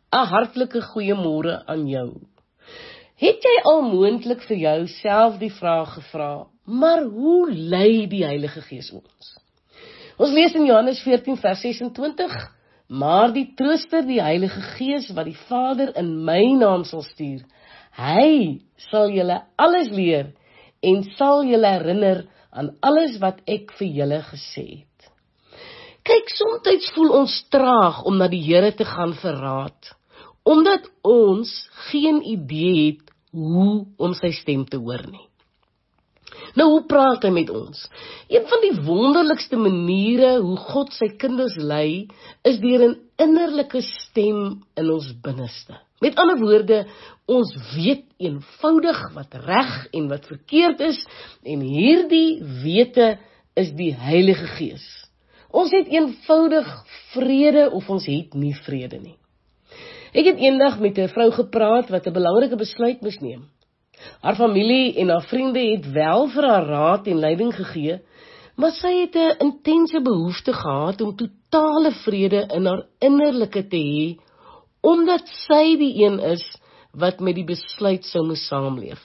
'n hartlike goeiemôre aan jou. Het jy al moontlik vir jouself die vraag gevra, maar hoe lei die Heilige Gees ons? Ons lees in Johannes 14 vers 26, maar die Trooster, die Heilige Gees, wat die Vader in my naam sal stuur, hy sal julle alles leer en sal julle herinner aan alles wat ek vir julle gesê het. Kyk, soms voel ons traag om na die Here te gaan vir raad, omdat ons geen idee het hoe om sy stem te hoor nie. Nou, hoe praat hy met ons? Een van die wonderlikste maniere hoe God sy kinders lei, is deur 'n innerlike stem in ons binneste. Met ander woorde, ons weet eenvoudig wat reg en wat verkeerd is, en hierdie wete is die Heilige Gees. Ons het eenvoudig vrede of ons het nie vrede nie. Ek het eendag met 'n vrou gepraat wat 'n belangrike besluit moes neem. Haar familie en haar vriende het wel vir haar raad en leiding gegee, maar sy het 'n intense behoefte gehad om totale vrede in haar innerlike te hê, omdat sy die een is wat met die besluit sou moes saamleef.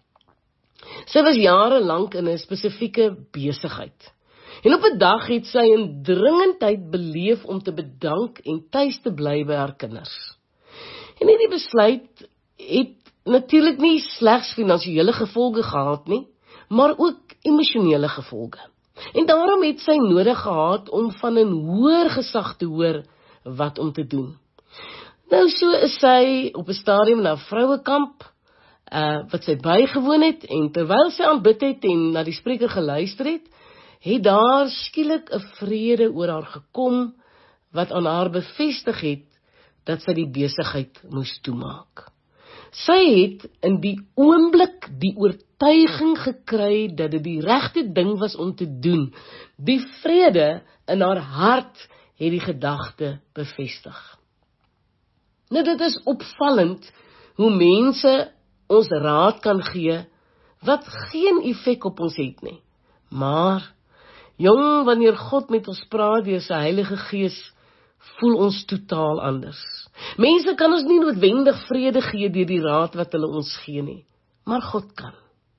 Sy was jare lank in 'n spesifieke besigheid. En op 'n dag het sy 'n dringendheid beleef om te bedank en tuis te bly by haar kinders. En hierdie besluit het natuurlik nie slegs finansiële gevolge gehad nie, maar ook emosionele gevolge. En daarom het sy nodig gehad om van 'n hoër gesag te hoor wat om te doen. Nou, so is sy op 'n stadium na 'n vrouekamp wat sy bygewoon het, en terwyl sy aanbid het en na die spreker geluister het daar skielik 'n vrede oor haar gekom, wat aan haar bevestig het dat sy die besigheid moes toemaak. Sy het in die oomblik die oortuiging gekry dat dit die regte ding was om te doen. Die vrede in haar hart het die gedagte bevestig. Nou, dit is opvallend hoe mense ons raad kan gee wat geen effek op ons het nie. Maar jong, wanneer God met ons praat deur sy Heilige Gees, voel ons totaal anders. Mense kan ons nie noodwendig vrede gee deur die raad wat hulle ons gee nie, maar God kan.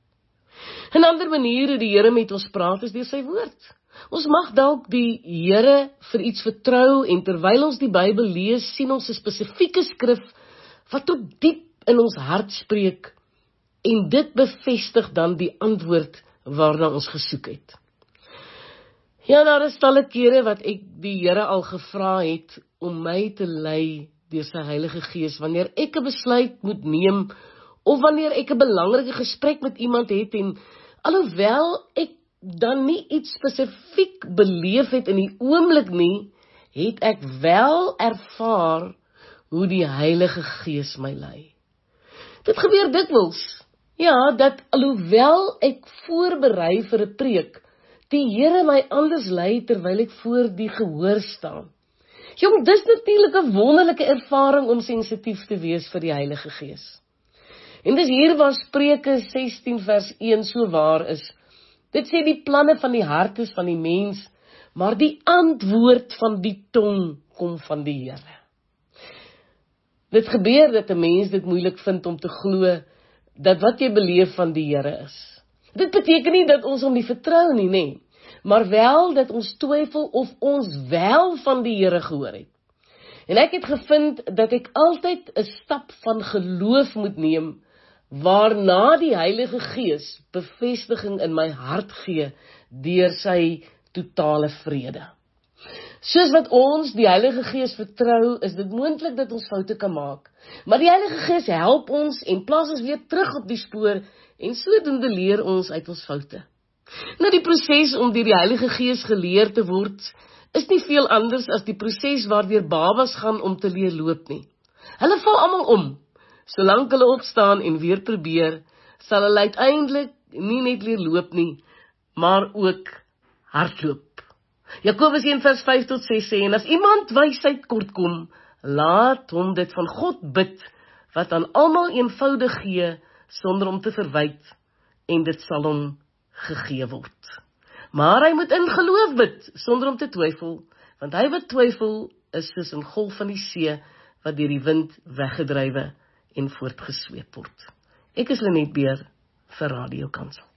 'n ander manier hoe die Here met ons praat is deur sy woord. Ons mag dalk die Here vir iets vertrou, en terwyl ons die Bybel lees, sien ons 'n spesifieke skrif wat tot diep in ons hart spreek, en dit bevestig dan die antwoord waarna ons gesoek het. Ja, daar is talle kere wat ek die Here al gevra het om my te lei deur sy Heilige Gees, wanneer ek 'n besluit moet neem, of wanneer ek 'n belangrike gesprek met iemand het, en alhoewel ek dan nie iets spesifiek beleef het in die oomblik nie, het ek wel ervaar hoe die Heilige Gees my lei. Dit gebeur dikwels, ja, dat alhoewel ek voorberei vir 'n preek, die Here my anders lei terwyl ek voor die gehoor staan. Jong, dis natuurlik 'n wonderlike ervaring om sensitief te wees vir die Heilige Gees. En dis hier waar Spreuke 16 vers 1 so waar is. Dit sê die planne van die hart is van die mens, maar die antwoord van die tong kom van die Here. Dit gebeur dat 'n mens dit moeilik vind om te glo dat wat jy beleef van die Here is. Dit beteken nie dat ons hom nie vertrou nie, nee, maar wel dat ons twyfel of ons wel van die Here gehoor het. En ek het gevind dat ek altyd 'n stap van geloof moet neem, waarna die Heilige Gees bevestiging in my hart gee deur sy totale vrede. Soos wat ons die Heilige Gees vertrou, is dit moontlik dat ons foute kan maak, maar die Heilige Gees help ons en plaas ons weer terug op die spoor, en sodoende leer ons uit ons foute. Nou, die proses om deur die Heilige Gees geleer te word, is nie veel anders as die proses waardeur babas gaan om te leer loop nie. Hulle val almal om. Solank hulle opstaan en weer probeer, sal hulle uiteindelik nie net leer loop nie, maar ook hardloop. Jakobus 1 vers 5 tot 6 sê, en as iemand wysheid kort kom, laat hom dit van God bid, wat aan almal eenvoudig gee, sonder om te verwyd, en dit sal hom gegee word. Maar hy moet in geloof bid, sonder om te twyfel, want hy wat twyfel, is soos 'n golf van die see, wat deur die wind weggedrywe en voortgesweep word. Ek is Lenet Beer vir Radio Kansel.